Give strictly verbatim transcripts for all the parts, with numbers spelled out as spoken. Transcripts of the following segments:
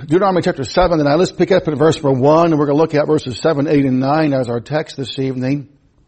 Deuteronomy chapter seven tonight. Let's pick up at verse number one, and we're going to look at verses seven, eight, and nine as our text this evening.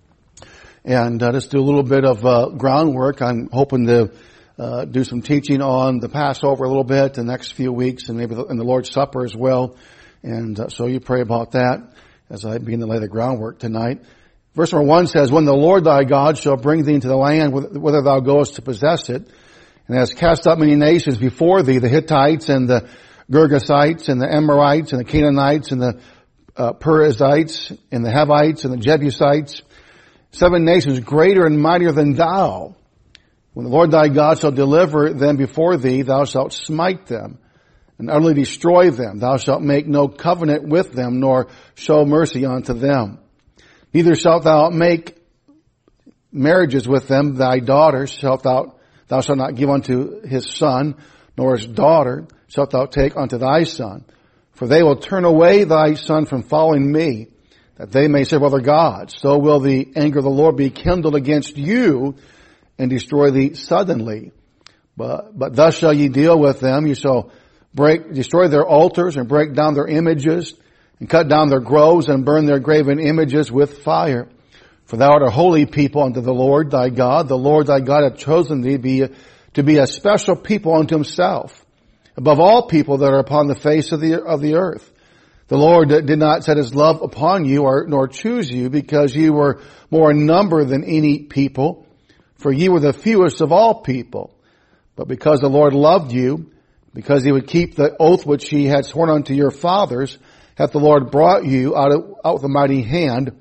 And uh, just do a little bit of uh, groundwork. I'm hoping to uh, do some teaching on the Passover a little bit the next few weeks, and maybe the, and the Lord's Supper as well. And uh, so you pray about that as I begin to lay the groundwork tonight. Verse number one says, "When the Lord thy God shall bring thee into the land whither thou goest to possess it, and has cast out many nations before thee, the Hittites and the Girgashites and the Amorites and the Canaanites and the uh, Perizzites and the Hivites and the Jebusites, seven nations greater and mightier than thou. When the Lord thy God shall deliver them before thee, thou shalt smite them and utterly destroy them. Thou shalt make no covenant with them, nor show mercy unto them. Neither shalt thou make marriages with them. Thy daughters shalt thou Thou shalt not give unto his son, nor his daughter shalt thou take unto thy son. For they will turn away thy son from following me, that they may serve other gods. So will the anger of the Lord be kindled against you, and destroy thee suddenly. But, but thus shall ye deal with them. You shall break, destroy their altars, and break down their images, and cut down their groves, and burn their graven images with fire. For thou art a holy people unto the Lord thy God. The Lord thy God hath chosen thee be, to be a special people unto himself, above all people that are upon the face of the, of the earth. The Lord did not set his love upon you, or, nor choose you, because ye were more in number than any people, for ye were the fewest of all people. But because the Lord loved you, because he would keep the oath which he had sworn unto your fathers, hath the Lord brought you out, of, out with a mighty hand,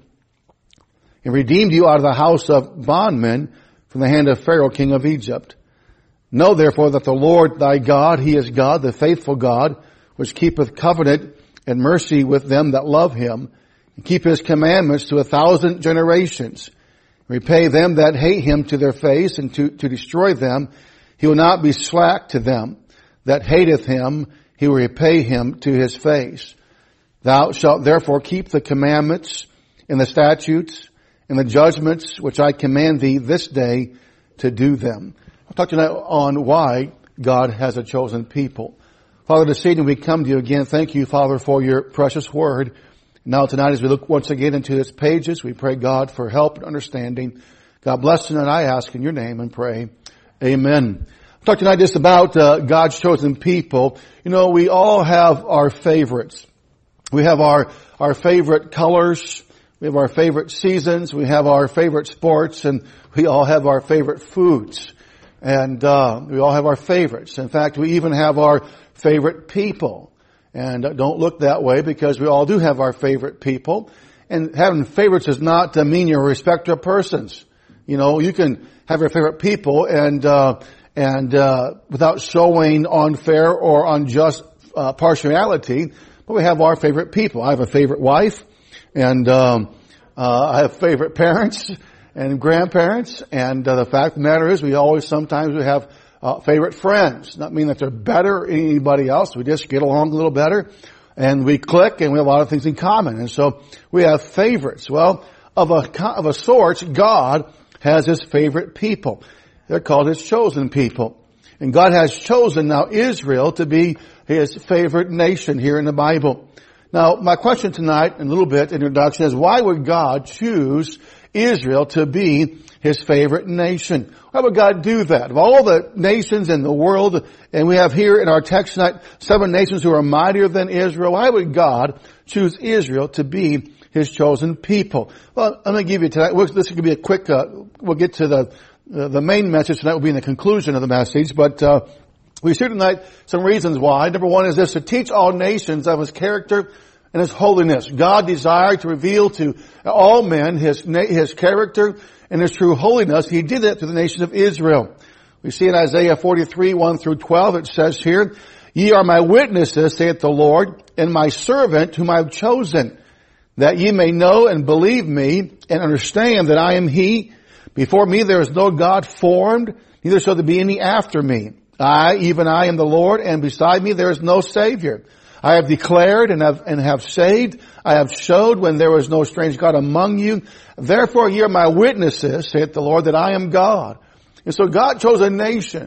and redeemed you out of the house of bondmen from the hand of Pharaoh king of Egypt. Know therefore that the Lord thy God, he is God, the faithful God, which keepeth covenant and mercy with them that love him, and keep his commandments to a thousand generations. Repay them that hate him to their face, and to, to destroy them. He will not be slack to them that hateth him. He will repay him to his face. Thou shalt therefore keep the commandments and the statutes and the judgments which I command thee this day to do them." I'll talk tonight on why God has a chosen people. Father, this evening we come to you again. Thank you, Father, for your precious word. Now tonight as we look once again into its pages, we pray God for help and understanding. God bless you, and I ask in your name and pray. Amen. I'll talk tonight just about uh, God's chosen people. You know, we all have our favorites. We have our, our favorite colors. We have our favorite seasons, we have our favorite sports, and we all have our favorite foods. And uh we all have our favorites. In fact, we even have our favorite people. And uh, don't look that way, because we all do have our favorite people. And having favorites does not uh, mean you respect their persons. You know, you can have your favorite people and uh and uh without showing unfair or unjust uh, partiality, but we have our favorite people. I have a favorite wife. And um uh I have favorite parents and grandparents. And uh, the fact of the matter is, we always sometimes we have uh, favorite friends. Not mean that they're better than anybody else. We just get along a little better, and we click, and we have a lot of things in common. And so we have favorites. Well, of a of a sort, God has his favorite people. They're called his chosen people. And God has chosen now Israel to be his favorite nation here in the Bible. Now, my question tonight, in a little bit, introduction, is why would God choose Israel to be his favorite nation? Why would God do that? Of all the nations in the world, and we have here in our text tonight seven nations who are mightier than Israel, why would God choose Israel to be his chosen people? Well, I'm going to give you tonight, this could be a quick, uh, we'll get to the, uh, the main message tonight will be in the conclusion of the message, but, uh, we see tonight some reasons why. Number one is this: to teach all nations of his character and his holiness. God desired to reveal to all men his his character and his true holiness. He did that to the nation of Israel. We see in Isaiah forty-three, one through twelve, it says here, "Ye are my witnesses, saith the Lord, and my servant whom I have chosen, that ye may know and believe me, and understand that I am he. Before me there is no God formed, neither shall there be any after me. I, even I, am the Lord, and beside me there is no Savior. I have declared and have, and have saved. I have showed when there was no strange God among you. Therefore ye are my witnesses, saith the Lord, that I am God." And so God chose a nation.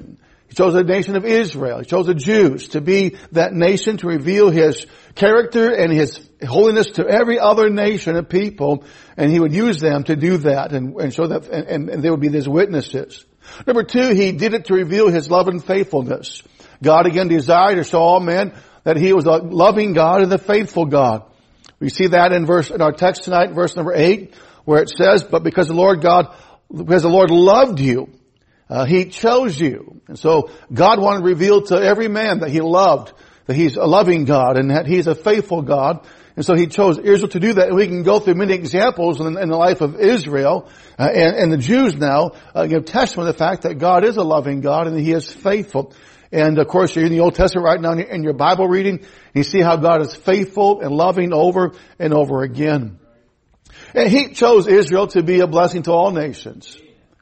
He chose the nation of Israel. He chose the Jews to be that nation, to reveal His character and His holiness to every other nation of people. And He would use them to do that and, and show that, and, and they would be His witnesses. Number two, He did it to reveal His love and faithfulness. God again desired to show all men that He was a loving God and a faithful God. We see that in verse, in our text tonight, verse number eight, where it says, but because the Lord God, because the Lord loved you, Uh, He chose you. And so God wanted to reveal to every man that He loved, that He's a loving God and that He's a faithful God. And so He chose Israel to do that. And we can go through many examples in, in the life of Israel uh, and, and the Jews now uh, give testimony of the fact that God is a loving God and that He is faithful. And of course, you're in the Old Testament right now in your Bible reading, and you see how God is faithful and loving over and over again. And He chose Israel to be a blessing to all nations.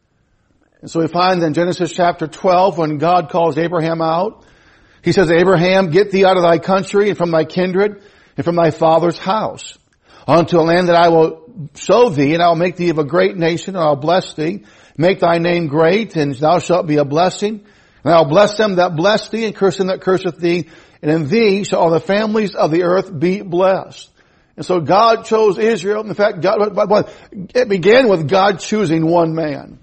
And so we find in Genesis chapter twelve, when God calls Abraham out, He says, Abraham, get thee out of thy country and from thy kindred and from thy father's house unto a land that I will show thee, and I will make thee of a great nation, and I will bless thee, make thy name great, and thou shalt be a blessing. And I will bless them that bless thee, and curse them that curseth thee, and in thee shall all the families of the earth be blessed. And so God chose Israel. In fact, God, it began with God choosing one man.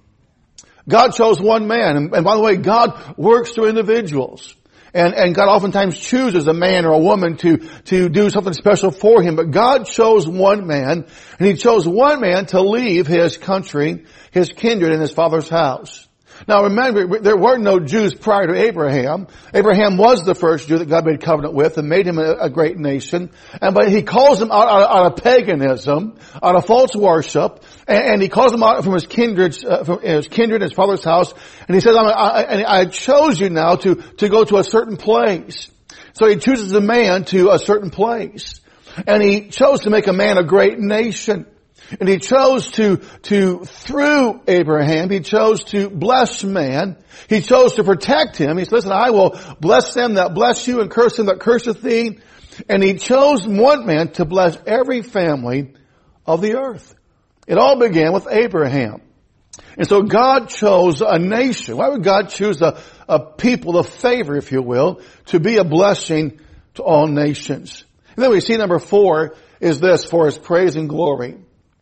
God chose one man. And, and by the way, God works through individuals. And, and God oftentimes chooses a man or a woman to, to do something special for Him. But God chose one man, and He chose one man to leave his country, his kindred, and his father's house. Now remember, there were no Jews prior to Abraham. Abraham was the first Jew that God made covenant with and made him a, a great nation. And but He calls him out, out, out of paganism, out of false worship, and, and He calls him out from his kindred, uh, from his kindred, his father's house. And He says, I, I, I chose you now to, to go to a certain place. So He chooses a man to a certain place. And He chose to make a man a great nation. And He chose to, to, through Abraham, He chose to bless man. He chose to protect him. He said, listen, I will bless them that bless you and curse them that curseth thee. And He chose one man to bless every family of the earth. It all began with Abraham. And so God chose a nation. Why would God choose a, a people of favor, if you will, to be a blessing to all nations? And then we see number four is this, for His praise and glory.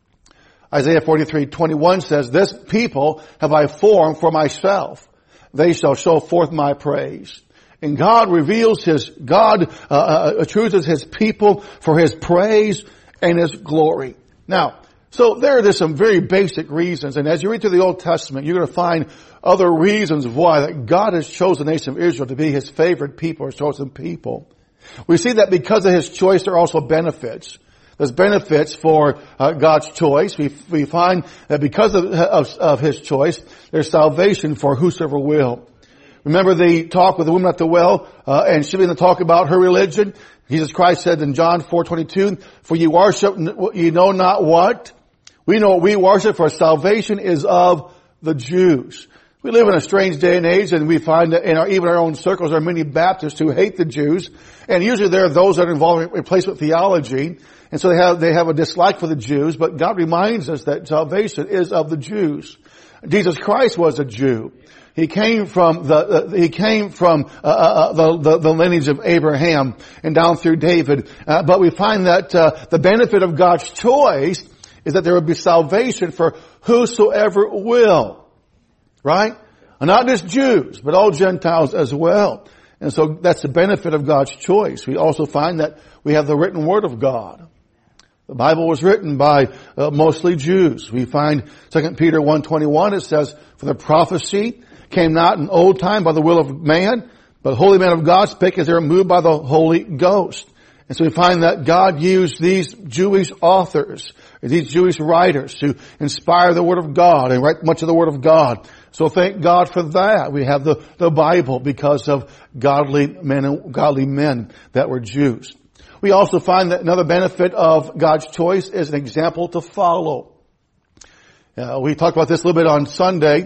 Isaiah forty-three twenty-one says, this people have I formed for myself. They shall show forth my praise. And God reveals His, God uh, uh, chooses His people for His praise and His glory. Now, so there are just some very basic reasons. And as you read through the Old Testament, you're going to find other reasons why that God has chosen the nation of Israel to be His favorite people or chosen people. We see that because of His choice, there are also benefits. There's benefits for uh, God's choice. We we find that because of, of of His choice, there's salvation for whosoever will. Remember the talk with the woman at the well, uh, and she began to talk about her religion. Jesus Christ said in John four twenty-two, "For you worship, you know not what. We know what we worship, for salvation is of the Jews." We live in a strange day and age, and we find that in our, even our own circles, there are many Baptists who hate the Jews. And usually there are those that are involved in replacement theology. And so they have, they have a dislike for the Jews. But God reminds us that salvation is of the Jews. Jesus Christ was a Jew. He came from the, uh, he came from, uh, uh, the, the, the lineage of Abraham and down through David. Uh, but we find that, uh, the benefit of God's choice is that there will be salvation for whosoever will. Right? And not just Jews, but all Gentiles as well. And so that's the benefit of God's choice. We also find that we have the written Word of God. The Bible was written by uh, mostly Jews. We find Second Peter one twenty-one, it says, "For the prophecy came not in old time by the will of man, but the holy men of God spake as they were moved by the Holy Ghost." And so we find that God used these Jewish authors, these Jewish writers to inspire the Word of God and write much of the Word of God. So thank God for that. We have the, the Bible because of godly men and godly men that were Jews. We also find that another benefit of God's choice is an example to follow. Uh, we talked about this a little bit on Sunday.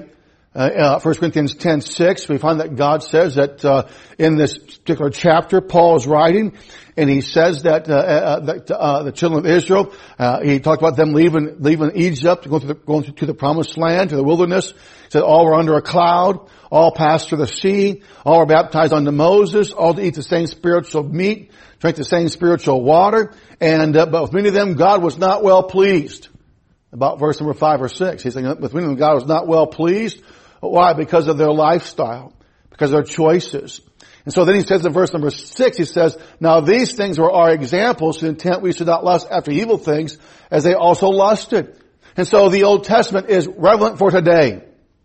Uh, uh, First Corinthians ten six, we find that God says that uh, in this particular chapter, Paul is writing, and he says that, uh, uh, that uh, the children of Israel, uh, he talked about them leaving leaving Egypt, going to the, going to the promised land, to the wilderness. He said all were under a cloud, all passed through the sea, all were baptized unto Moses, all to eat the same spiritual meat, drink the same spiritual water, and uh, but with many of them God was not well pleased. About verse number five or six, he's saying with many of them God was not well pleased. Why? Because of their lifestyle, because of their choices. And so then he says in verse number six, he says, now these things were our examples to the intent we should not lust after evil things as they also lusted. And so the Old Testament is relevant for today.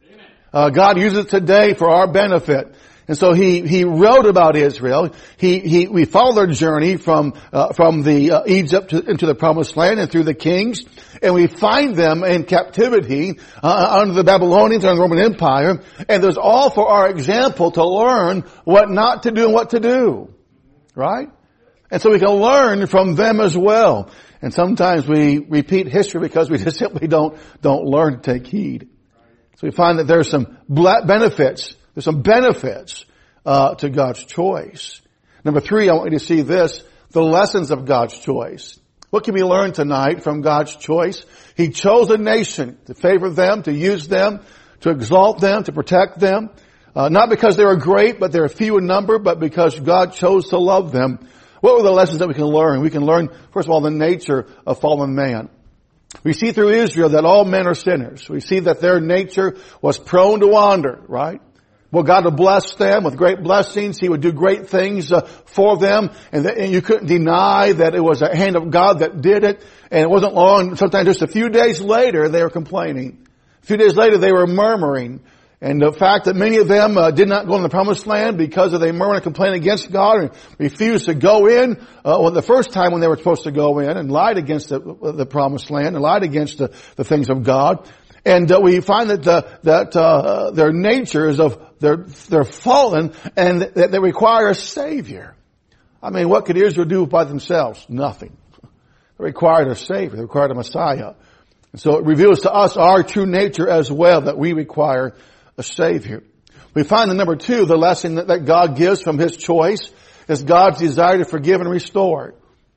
Uh, God uses it today for our benefit. And so he, he wrote about Israel. He, he, we follow their journey from, uh, from the, uh, Egypt to, into the promised land and through the kings. And we find them in captivity, uh, under the Babylonians and the Roman Empire. And there's all for our example to learn what not to do and what to do. Right? And so we can learn from them as well. And sometimes we repeat history because we just simply don't, don't learn to take heed. So we find that there's some benefits There's some benefits uh, to God's choice. Number three, I want you to see this, the lessons of God's choice. What can we learn tonight from God's choice? He chose a nation to favor them, to use them, to exalt them, to protect them. Uh, not because they were great, but they're few in number, but because God chose to love them. What were the lessons that we can learn? We can learn, first of all, the nature of fallen man. We see through Israel that all men are sinners. We see that their nature was prone to wander, right? Well, God would bless them with great blessings. He would do great things uh, for them. And, th- and you couldn't deny that it was a hand of God that did it. And it wasn't long, sometimes just a few days later, they were complaining. A few days later, they were murmuring. And the fact that many of them uh, did not go in the promised land because of they murmured and complained against God and refused to go in, uh, well, the first time when they were supposed to go in and lied against the, the promised land and lied against the, the things of God. And uh, we find that the, that uh, their natures of they're they're fallen and that they require a Savior. I mean, what could Israel do by themselves? Nothing. They required a Savior. They required a Messiah. And so it reveals to us our true nature as well, that we require a Savior. We find in number two, the lesson that, that God gives from His choice is God's desire to forgive and restore.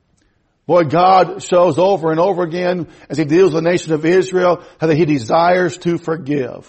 Boy, God shows over and over again as He deals with the nation of Israel how that He desires to forgive.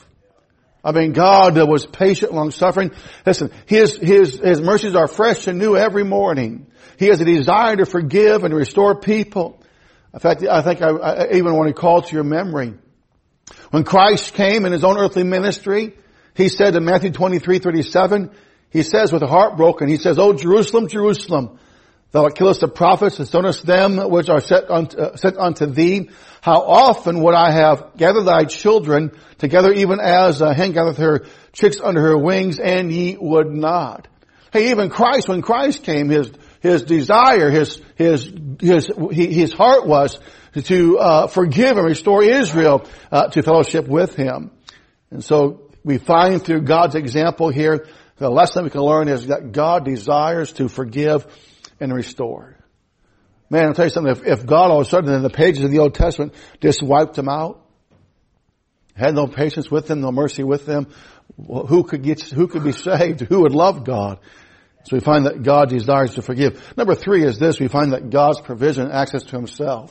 I mean, God was patient, long-suffering. Listen, His, His, His mercies are fresh and new every morning. He has a desire to forgive and to restore people. In fact, I think I, I even want to call to your memory. When Christ came in His own earthly ministry, He said in Matthew twenty-three thirty-seven, He says with a heart broken, He says, "O Jerusalem, Jerusalem, thou that killest the prophets and stonest them which are set unto, uh, sent unto thee, how often would I have gathered thy children together even as a hen gathereth her chicks under her wings, and ye would not." Hey, even Christ, when Christ came, His, His desire, His, His, His, His heart was to, uh, forgive and restore Israel, uh, to fellowship with Him. And so we find through God's example here, the lesson we can learn is that God desires to forgive and restore. Man, I'll tell you something, if, if God all of a sudden in the pages of the Old Testament just wiped them out, had no patience with them, no mercy with them, who could get, who could be saved? Who would love God? So we find that God desires to forgive. Number three is this, we find that God's provision and access to Himself.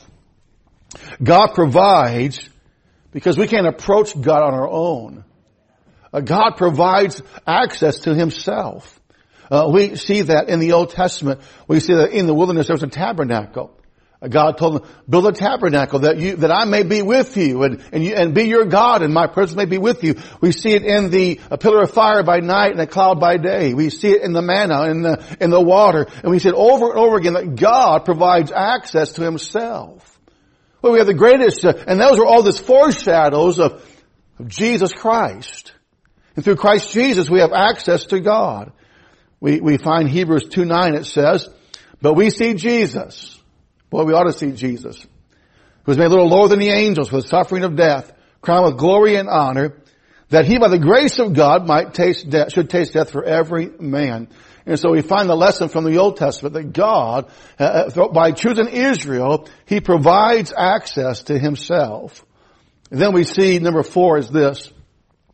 God provides because we can't approach God on our own. Uh, God provides access to Himself. Uh, we see that in the Old Testament. We see that in the wilderness there was a tabernacle. Uh, God told them, build a tabernacle that you, that I may be with you and, and you, and be your God and my presence may be with you. We see it in the a pillar of fire by night and a cloud by day. We see it in the manna, in the, in the water. And we see it over and over again that God provides access to Himself. Well, we have the greatest, uh, and those are all these foreshadows of, of Jesus Christ. And through Christ Jesus we have access to God. We, we find Hebrews two nine, it says, but we see Jesus. Boy, we ought to see Jesus. Who was made a little lower than the angels for the suffering of death, crowned with glory and honor, that He by the grace of God might taste death, should taste death for every man. And so we find the lesson from the Old Testament that God, uh, by choosing Israel, He provides access to Himself. And then we see, number four is this.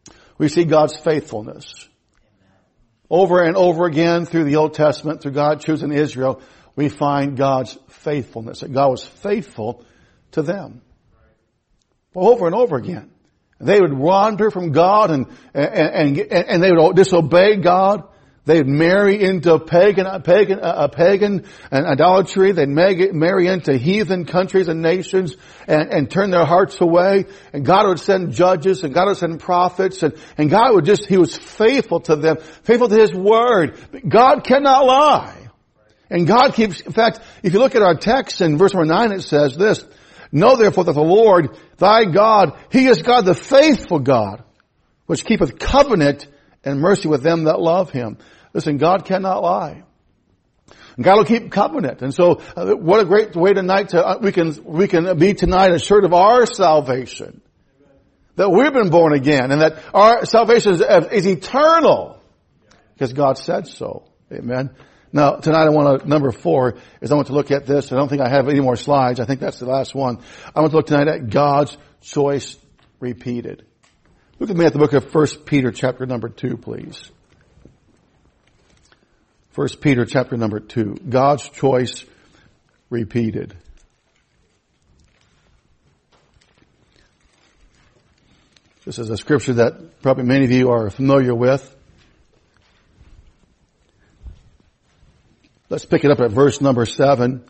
we see God's faithfulness. Over and over again through the Old Testament, through God choosing Israel, we find God's faithfulness, that God was faithful to them. Over and over again. They would wander from God and, and, and, and they would disobey God. They'd marry into pagan, pagan, a pagan and idolatry. They'd marry into heathen countries and nations and, and turn their hearts away. And God would send judges and God would send prophets and, and God would just, He was faithful to them, faithful to His word. God cannot lie. And God keeps, in fact, if you look at our text in verse number nine, it says this, know therefore that the Lord, thy God, He is God, the faithful God, which keepeth covenant and mercy with them that love Him. Listen, God cannot lie. And God will keep covenant. And so, uh, what a great way tonight to, uh, we can, we can be tonight assured of our salvation. That we've been born again and that our salvation is, is eternal. Because God said so. Amen. Now, tonight I want to, number four is I want to look at this. I don't think I have any more slides. I think that's the last one. I want to look tonight at God's choice repeated. Look at me at the book of First Peter chapter number two, please. First Peter chapter number two. God's choice repeated. This is a scripture that probably many of you are familiar with. Let's pick it up at verse number seven.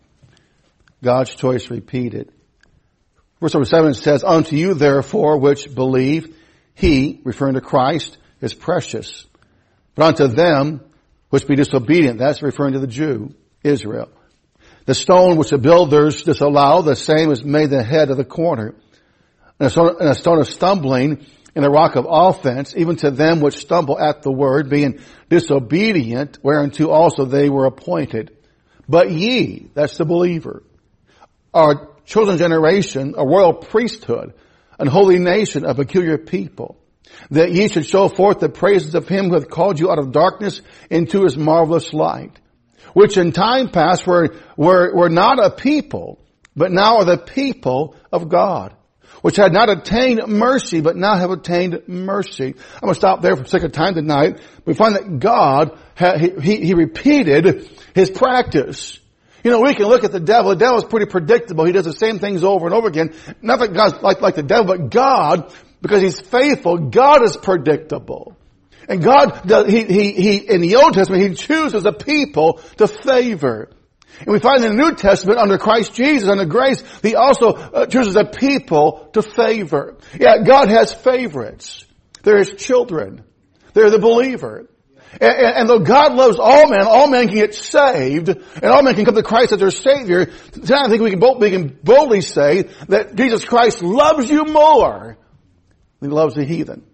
God's choice repeated. Verse number seven says, unto you therefore which believe, He, referring to Christ, is precious. But unto them which be disobedient, that's referring to the Jew, Israel. The stone which the builders disallow, the same is made the head of the corner. And a stone, and a stone of stumbling and a rock of offense, even to them which stumble at the word, being disobedient, whereunto also they were appointed. But ye, that's the believer, are chosen generation, a royal priesthood, an holy nation, a peculiar people, that ye should show forth the praises of Him who hath called you out of darkness into His marvelous light, which in time past were, were, were not a people, but now are the people of God, which had not attained mercy, but now have attained mercy. I'm going to stop there for the sake of time tonight. We find that God, he, he repeated His practice. You know, we can look at the devil. The devil is pretty predictable. He does the same things over and over again. Not that God's like, like the devil, but God, because He's faithful, God is predictable. And God, does, he, he, he, in the Old Testament, He chooses a people to favor. And we find in the New Testament, under Christ Jesus, under grace, He also uh, chooses a people to favor. Yeah, God has favorites. They're His children. They're the believer. And, and, and though God loves all men, all men can get saved, and all men can come to Christ as their Savior. Tonight I think we can, both, we can boldly say that Jesus Christ loves you more than He loves the heathen.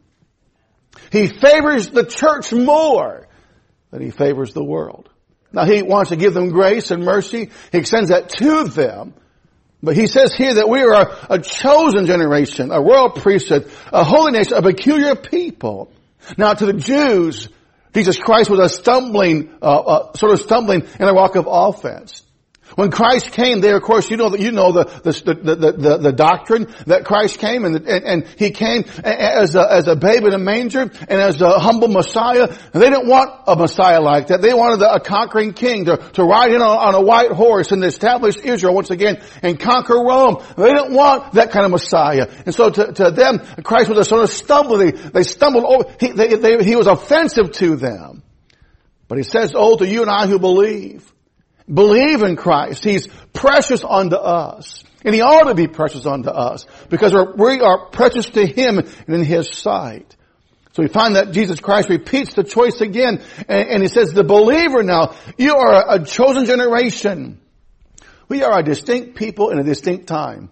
He favors the church more than He favors the world. Now He wants to give them grace and mercy. He extends that to them. But He says here that we are a chosen generation, a royal priesthood, a holy nation, a peculiar people. Now to the Jews, Jesus Christ was a stumbling, uh, uh, sort of stumbling in a rock of offense. When Christ came there, of course, you know that you know the the the the, the doctrine that Christ came and, and and He came as a as a babe in a manger and as a humble Messiah. And they didn't want a Messiah like that. They wanted a conquering king to to ride in on, on a white horse and establish Israel once again and conquer Rome. They didn't want that kind of Messiah. And so to to them, Christ was a sort of stumbling. They, they stumbled over. He they, they, He was offensive to them. But He says, "Oh, to you and I who believe." Believe in Christ. He's precious unto us. And He ought to be precious unto us because we are precious to Him and in His sight. So we find that Jesus Christ repeats the choice again. And He says, the believer now, you are a chosen generation. We are a distinct people in a distinct time.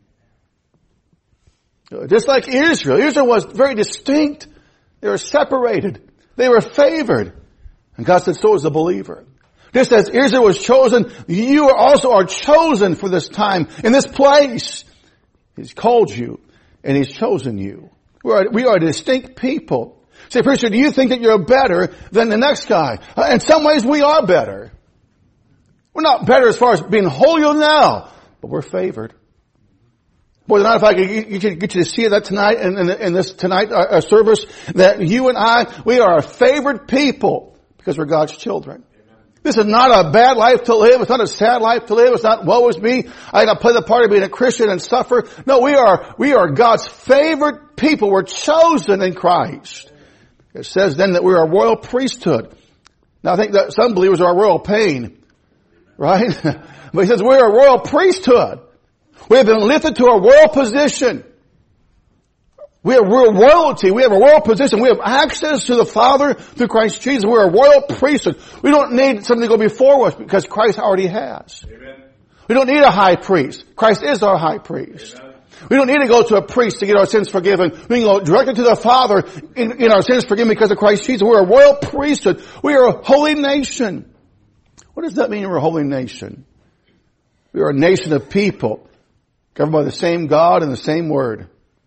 Just like Israel. Israel was very distinct. They were separated. They were favored. And God said, so is the believer. Just as Israel was chosen, you also are chosen for this time, in this place. He's called you, and He's chosen you. We are, we are a distinct people. Say, preacher, do you think that you're better than the next guy? Uh, in some ways, we are better. We're not better as far as being holier now, but we're favored. Boy, tonight, if I could get you, get you to see that tonight in, in, in this tonight uh, service, that you and I, we are a favored people because we're God's children. Amen. This is not a bad life to live. It's not a sad life to live. It's not, woe is me, I gotta play the part of being a Christian and suffer. No, we are, we are God's favored people. We're chosen in Christ. It says then that we're a royal priesthood. Now I think that some believers are a royal pain. Right? But he says we're a royal priesthood. We have been lifted to a royal position. We have real royalty. We have a royal position. We have access to the Father through Christ Jesus. We're a royal priesthood. We don't need something to go before us because Christ already has. Amen. We don't need a high priest. Christ is our high priest. Amen. We don't need to go to a priest to get our sins forgiven. We can go directly to the Father in, in our sins forgiven because of Christ Jesus. We're a royal priesthood. We are a holy nation. What does that mean we're a holy nation? We are a nation of people governed by the same God and the same Word.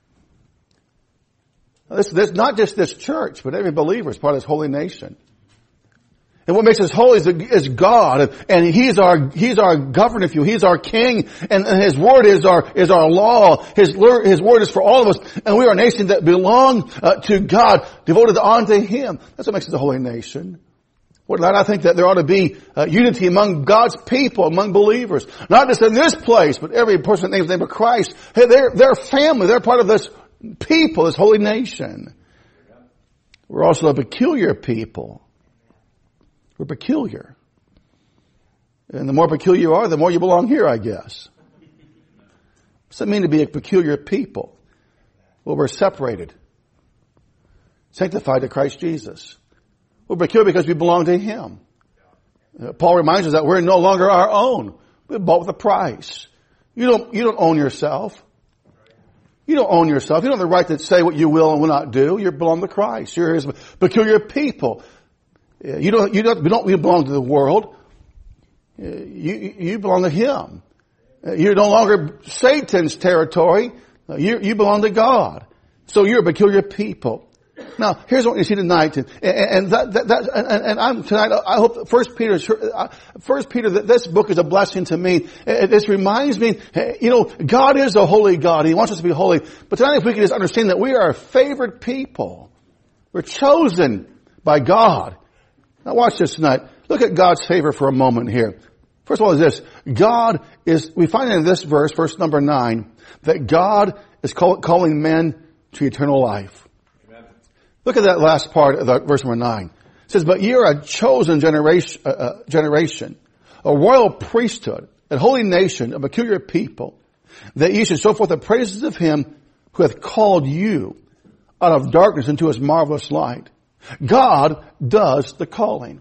Now this, this, not just this church, but every believer is part of this holy nation. And what makes us holy is, is God, and He's our He's our governor, if you. He's our King, and, and His Word is our is our law. His His Word is for all of us, and we are a nation that belong uh, to God, devoted unto Him. That's what makes us a holy nation. Well, I think that there ought to be uh, unity among God's people, among believers. Not just in this place, but every person named the name of Christ. Hey, they're, they're family. They're part of this people, this holy nation. We're also a peculiar people. We're peculiar. And the more peculiar you are, the more you belong here, I guess. What's it mean to be a peculiar people? Well, we're separated. Sanctified to Christ Jesus. We're peculiar because we belong to Him. Uh, Paul reminds us that we're no longer our own. We're bought with a price. You don't, you don't own yourself. You don't own yourself. You don't have the right to say what you will and will not do. You belong to Christ. You're His peculiar people. Uh, you don't, you don't, you don't belong to the world. Uh, you, you belong to Him. Uh, you're no longer Satan's territory. Uh, you, you belong to God. So you're a peculiar people. Now, here's what you see tonight, and, and that, that, that and, and I'm tonight. I hope First Peter, First Peter, that this book is a blessing to me. This reminds me, you know, God is a holy God. He wants us to be holy. But tonight, if we can just understand that we are a favored people, we're chosen by God. Now, watch this tonight. Look at God's favor for a moment here. First of all, is this: God is. We find in this verse, verse number nine, that God is call, calling men to eternal life. Look at that last part of the, verse number nine. It says, but ye are a chosen generation, uh, uh, generation, a royal priesthood, a holy nation, a peculiar people, that ye should show forth the praises of Him who hath called you out of darkness into His marvelous light. God does the calling.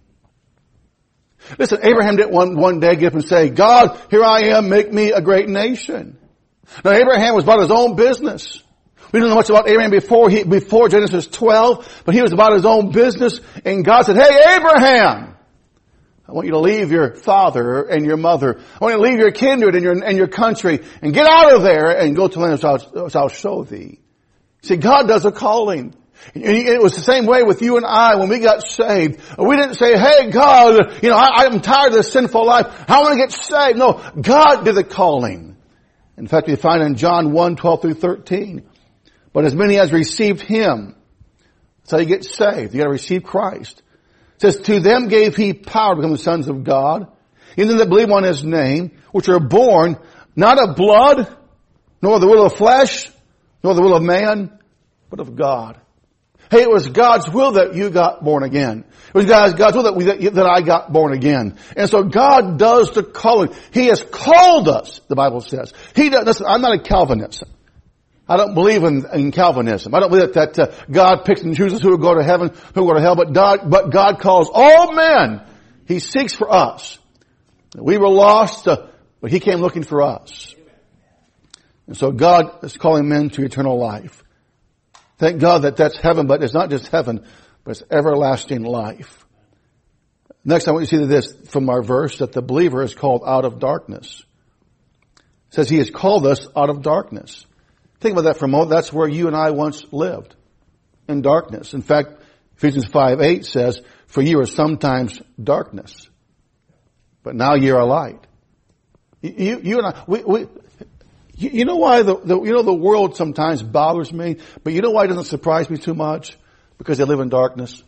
Listen, Abraham didn't one, one day get up and say, God, here I am, make me a great nation. Now, Abraham was about his own business. We don't know much about Abraham before he, before Genesis twelve, but he was about his own business, and God said, hey, Abraham, I want you to leave your father and your mother. I want you to leave your kindred and your, and your country and get out of there and go to the land which I'll show thee. See, God does a calling. And it was the same way with you and I when we got saved. We didn't say, hey, God, you know, I, I'm tired of this sinful life. I want to get saved. No, God did the calling. In fact, we find in John one, twelve through thirteen, but as many as received Him, that's how you get saved. You got to receive Christ. It says, to them gave He power to become the sons of God, in them that believe on His name, which are born not of blood, nor of the will of flesh, nor the will of man, but of God. Hey, it was God's will that you got born again. It was God's, God's will that, we, that, that I got born again. And so God does the calling. He has called us, the Bible says. He does. Listen, I'm not a Calvinist. I don't believe in, in Calvinism. I don't believe that, that uh, God picks and chooses who will go to heaven, who will go to hell, but God, but God calls all men. He seeks for us. We were lost, uh, but He came looking for us. And so God is calling men to eternal life. Thank God that that's heaven, but it's not just heaven, but it's everlasting life. Next, I want you to see this from our verse, that the believer is called out of darkness. It says He has called us out of darkness. Think about that for a moment. That's where you and I once lived, in darkness. In fact, Ephesians five eight says, for you are sometimes darkness, but now you are light. You, you and I, we, we, You, you know why the, the, you know, the world sometimes bothers me, but you know why it doesn't surprise me too much? Because they live in darkness.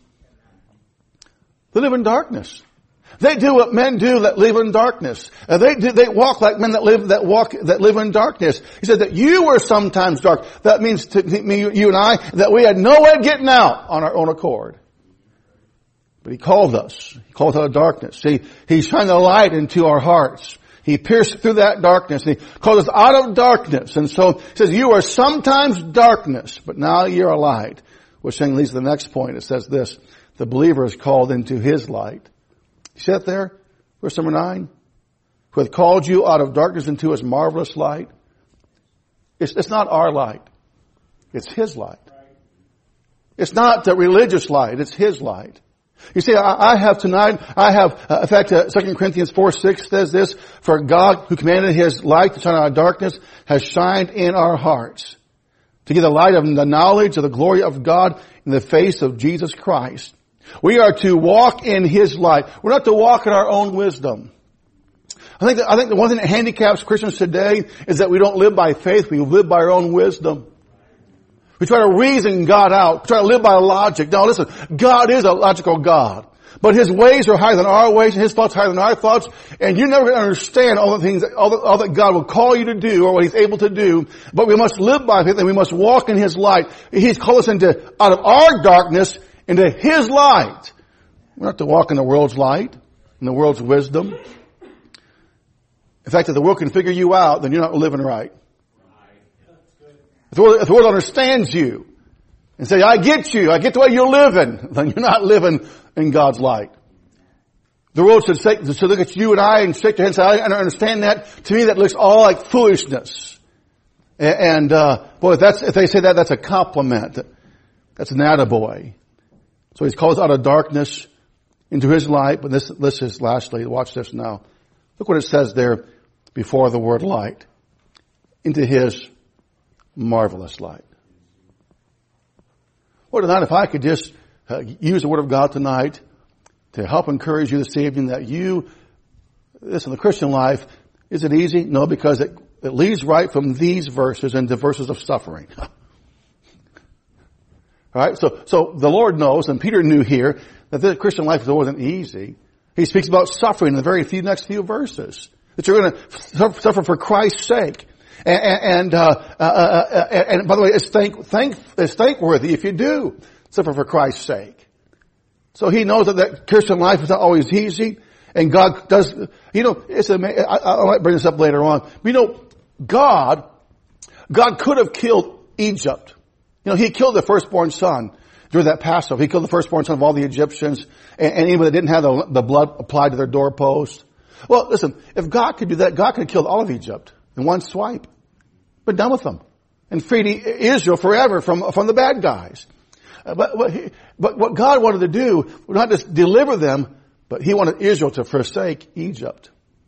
They live in darkness. They do what men do that live in darkness. Uh, they do, they walk like men that live, that walk, that live in darkness. He said that you were sometimes dark. That means to me, you and I, that we had no way of getting out on our own accord. But He called us. He called us out of darkness. See, He shined the light into our hearts. He pierced through that darkness and He called us out of darkness. And so He says, you are sometimes darkness, but now you're a light. Which then leads to the next point. It says this, the believer is called into His light. You see that there? Verse number nine. Who hath called you out of darkness into His marvelous light. It's, it's not our light. It's His light. It's not the religious light. It's His light. You see, I, I have tonight, I have, uh, in fact, uh, Second Corinthians four six says this, for God who commanded His light to shine out of darkness has shined in our hearts to give the light of the knowledge of the glory of God in the face of Jesus Christ. We are to walk in His light. We're not to walk in our own wisdom. I think that, I think the one thing that handicaps Christians today is that we don't live by faith. We live by our own wisdom. We try to reason God out. We try to live by logic. Now listen, God is a logical God. But His ways are higher than our ways and His thoughts higher than our thoughts. And you're never going to understand all the things, all, the, all that God will call you to do or what He's able to do. But we must live by faith and we must walk in His light. He's called us into, out of our darkness into His light. We're not to walk in the world's light, in the world's wisdom. In fact, if the world can figure you out, then you're not living right. If the world, if the world understands you and say, I get you, I get the way you're living, then you're not living in God's light. The world should, say, should look at you and I and shake their head and say, I don't understand that. To me, that looks all like foolishness. And, and uh, boy, if, that's, if they say that, that's a compliment. That's an attaboy. So He's called us out of darkness into His light. But this, this is lastly, watch this now. Look what it says there before the word light. Into His marvelous light. Well, tonight, if I could just uh, use the Word of God tonight to help encourage you this evening that you, listen, the Christian life, is it easy? No, because it, it leads right from these verses into verses of suffering. Alright, so, so the Lord knows, and Peter knew here, that the Christian life wasn't easy. He speaks about suffering in the very few, next few verses. That you're going to suffer for Christ's sake. And, and, uh, uh, uh, and by the way, it's thank, thank, it's thankworthy if you do suffer for Christ's sake. So He knows that, that Christian life is not always easy. And God does, you know, it's amazing. I, I might bring this up later on. You know, God, God could have killed Egypt. You know, He killed the firstborn son during that Passover. He killed the firstborn son of all the Egyptians and, and even that didn't have the, the blood applied to their doorposts. Well, listen, if God could do that, God could have killed all of Egypt in one swipe. Been done with them. And freed Israel forever from, from the bad guys. Uh, but, but, he, but what God wanted to do was not just deliver them, but He wanted Israel to forsake Egypt.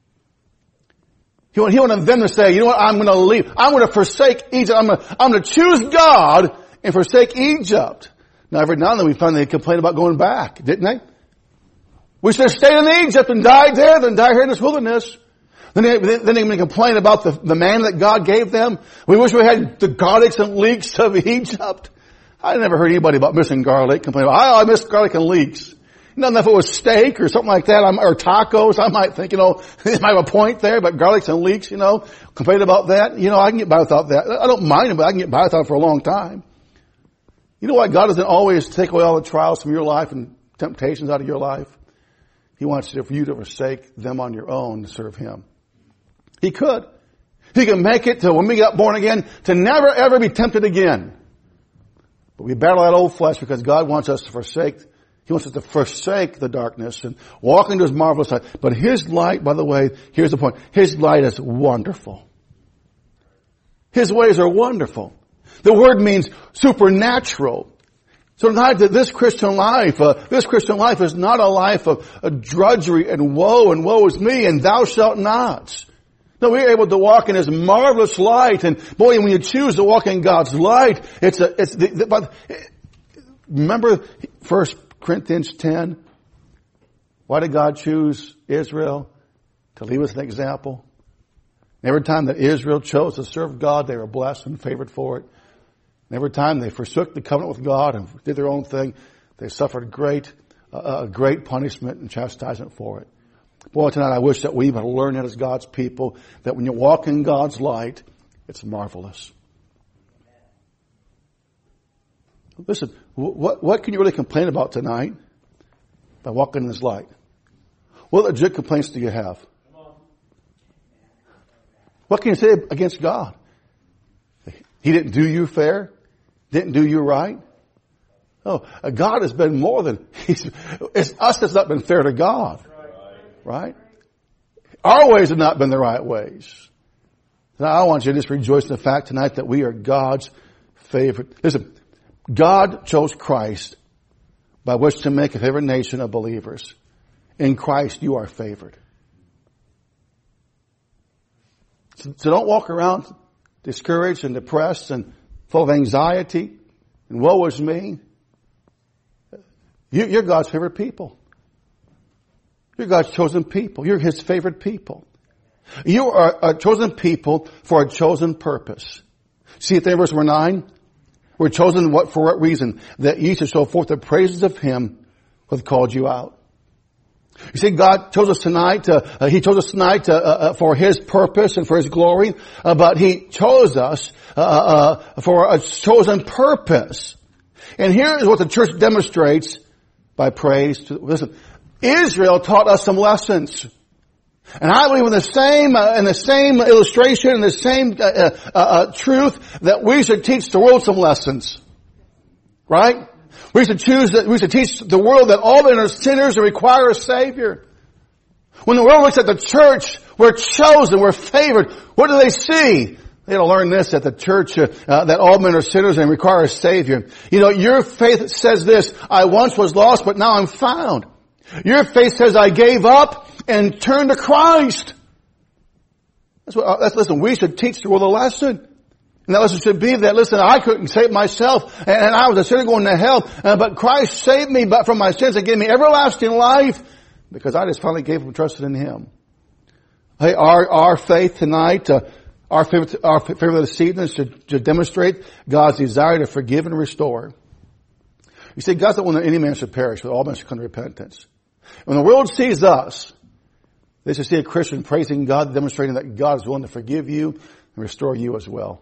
He wanted, he wanted them to say, you know what, I'm going to leave. I'm going to forsake Egypt. I'm going to, I'm going to choose God and forsake Egypt. Now, every now and then we find they complain about going back, didn't they? We should have stayed in Egypt and died there than die here in this wilderness. Then they, then they're going to complain about the, the man that God gave them. We wish we had the garlics and leeks of Egypt. I never heard anybody about missing garlic complain about, oh, I missed garlic and leeks. Not if it was steak or something like that, or tacos, I might think, you know, they might have a point there, but garlics and leeks, you know, complain about that. You know, I can get by without that. I don't mind it, but I can get by without it for a long time. You know why God doesn't always take away all the trials from your life and temptations out of your life? He wants for you to forsake them on your own to serve Him. He could. He can make it to when we got born again to never ever be tempted again. But we battle that old flesh because God wants us to forsake, He wants us to forsake the darkness and walk into His marvelous light. But His light, by the way, here's the point. His light is wonderful. His ways are wonderful. The word means supernatural. So tonight, this Christian life, uh, this Christian life is not a life of, of drudgery and woe and woe is me and thou shalt not. No, we're able to walk in His marvelous light, and boy, when you choose to walk in God's light, it's a, it's the, the but remember First Corinthians ten? Why did God choose Israel? To leave us an example. Every time that Israel chose to serve God, they were blessed and favored for it. And every time they forsook the covenant with God and did their own thing, they suffered great, uh, great punishment and chastisement for it. Boy, tonight I wish that we would learn that as God's people, that when you walk in God's light, it's marvelous. Listen, what, what can you really complain about tonight by walking in His light? What legit complaints do you have? What can you say against God? He didn't do you fair? Didn't do you right? Oh, God has been more than, he's, it's us that's not been fair to God. Right? Our ways have not been the right ways. Now I want you to just rejoice in the fact tonight that we are God's favorite. Listen, God chose Christ by which to make a favorite nation of believers. In Christ you are favored. So don't walk around discouraged and depressed and full of anxiety and woe is me. You're God's favorite people. You're God's chosen people. You're His favorite people. You are a chosen people for a chosen purpose. See it there in verse number nine? We're chosen what, for what reason? That ye should show forth the praises of Him who hath called you out. You see, God chose us tonight, uh, uh, He chose us tonight uh, uh, for His purpose and for His glory, uh, but He chose us uh, uh, for a chosen purpose. And here is what the church demonstrates by praise. To, listen, Israel taught us some lessons. And I believe in the same, uh, in the same illustration, in the same uh, uh, uh, truth, that we should teach the world some lessons. Right? We should choose that, we should teach the world that all men are sinners and require a Savior. When the world looks at the church, we're chosen, we're favored. What do they see? They gotta learn this, that the church, uh, uh, that all men are sinners and require a Savior. You know, your faith says this, I once was lost, but now I'm found. Your faith says, I gave up and turned to Christ. That's what, that's, listen, we should teach the world a lesson. And that lesson should be that, listen, I couldn't save myself, and, and I was a sinner going to hell, uh, but Christ saved me from my sins and gave me everlasting life because I just finally gave Him trusted in Him. Hey, our, our faith tonight, uh, our favorite, our favorite of the season should, should demonstrate God's desire to forgive and restore. You see, God's not one that any man should perish, but all men should come to repentance. When the world sees us, they should see a Christian praising God, demonstrating that God is willing to forgive you and restore you as well.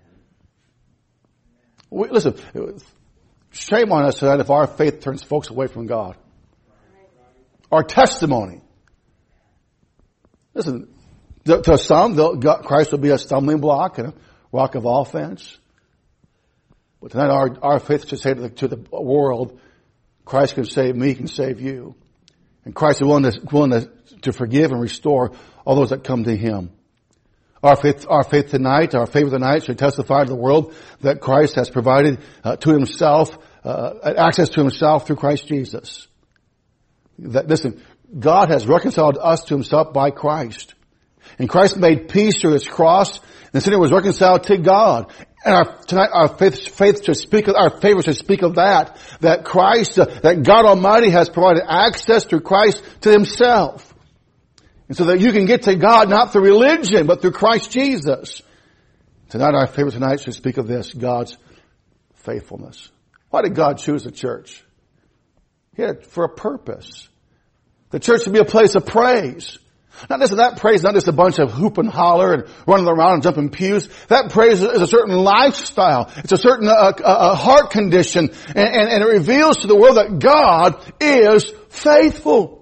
We, listen, shame on us tonight if our faith turns folks away from God. Our testimony. Listen, to, to some, God, Christ will be a stumbling block and a rock of offense. But tonight our, our faith should say to the, to the world, Christ can save me, He can save you. And Christ is willing to, willing to, to forgive and restore all those that come to Him. Our faith, our faith tonight, our faith tonight should testify to the world that Christ has provided uh, to Himself, uh, access to Himself through Christ Jesus. That, listen, God has reconciled us to Himself by Christ. And Christ made peace through His cross, and the sinner was reconciled to God. And our, tonight, our faith, faith should speak of, our favor should speak of that, that Christ, uh, that God Almighty has provided access through Christ to Himself. And so that you can get to God not through religion, but through Christ Jesus. Tonight, our favor tonight should speak of this, God's faithfulness. Why did God choose the church? He had it for a purpose. The church should be a place of praise. Not just that praise, not just a bunch of hoop and holler and running around and jumping pews. That praise is a certain lifestyle. It's a certain uh, uh, heart condition. And, and, and it reveals to the world that God is faithful.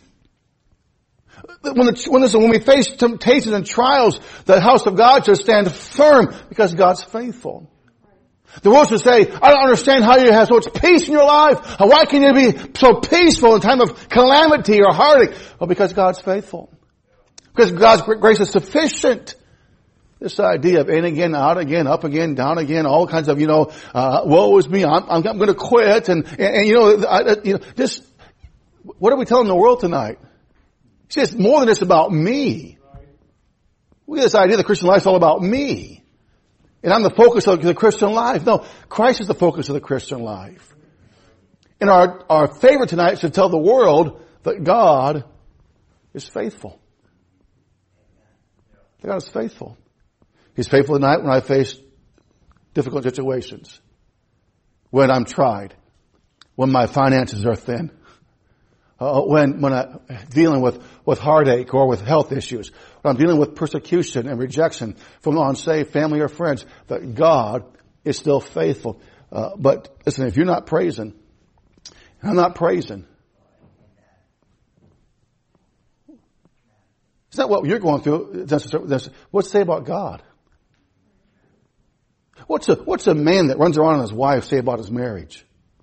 When, the, when, this, when we face temptations and trials, the house of God should stand firm because God's faithful. The world should say, I don't understand how you have so much peace in your life. Why can you be so peaceful in time of calamity or heartache? Well, because God's faithful. Because God's grace is sufficient. This idea of in again, out again, up again, down again, all kinds of, you know, uh, woe is me, I'm, I'm, I'm going to quit. And, and, and you know, I, you know, this, what are we telling the world tonight? See, it's more than just about me. We get this idea the Christian life is all about me. And I'm the focus of the Christian life. No, Christ is the focus of the Christian life. And our, our favor tonight should tell the world that God is faithful. God is faithful. He's faithful tonight when I face difficult situations, when I'm tried, when my finances are thin, uh, when when I'm dealing with, with heartache or with health issues, when I'm dealing with persecution and rejection from unsaved family or friends, that God is still faithful. Uh, but listen, if you're not praising, I'm not praising, it's not what you're going through. What's to say about God? What's a, what's a man that runs around on his wife say about his marriage?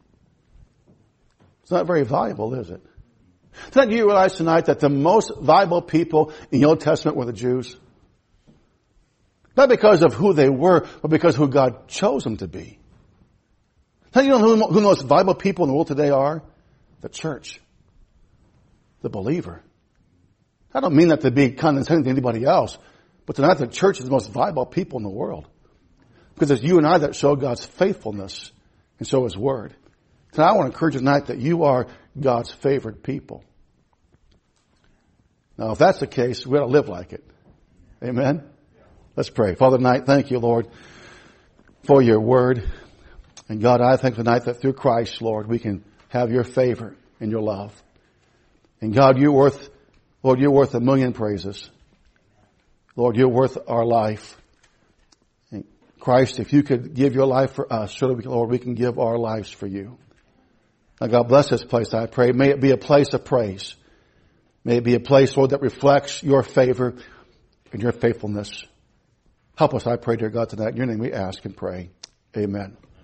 It's not very valuable, is it? Don't you realize tonight that the most valuable people in the Old Testament were the Jews? Not because of who they were, but because of who God chose them to be. Don't you know who, who the most valuable people in the world today are? The church. The believer. I don't mean that to be condescending to anybody else, but tonight the church is the most valuable people in the world. Because it's you and I that show God's faithfulness and show His Word. Tonight I want to encourage you tonight that you are God's favorite people. Now if that's the case, we ought to live like it. Amen? Let's pray. Father, tonight, thank you, Lord, for your Word. And God, I thank tonight that through Christ, Lord, we can have your favor and your love. And God, you're worth, Lord, you're worth a million praises. Lord, you're worth our life. And Christ, if you could give your life for us, surely, we can, Lord, we can give our lives for you. Now, God, bless this place, I pray. May it be a place of praise. May it be a place, Lord, that reflects your favor and your faithfulness. Help us, I pray, dear God, tonight. In your name we ask and pray. Amen.